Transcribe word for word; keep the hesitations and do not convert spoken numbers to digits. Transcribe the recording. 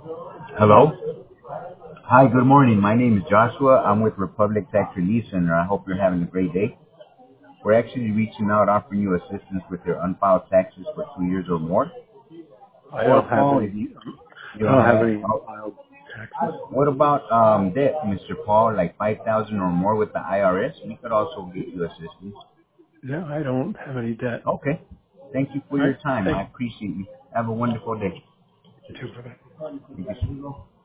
Hello. Hi, good morning. My name is Joshua. I'm with Republic Tax Relief Center. I hope you're having a great day. We're actually reaching out offering you assistance with your unfiled taxes for two years or more. I Or don't have Paul, if any. you, you I don't don't have have, any oh, unfiled taxes. what about um, debt, Mister Paul, like five thousand or more with the I R S? We could also get you assistance. No, I don't have any debt. Okay. Thank you for All your right. time. Thank I appreciate you. Have a wonderful day. you too. Bye bye. Thank you.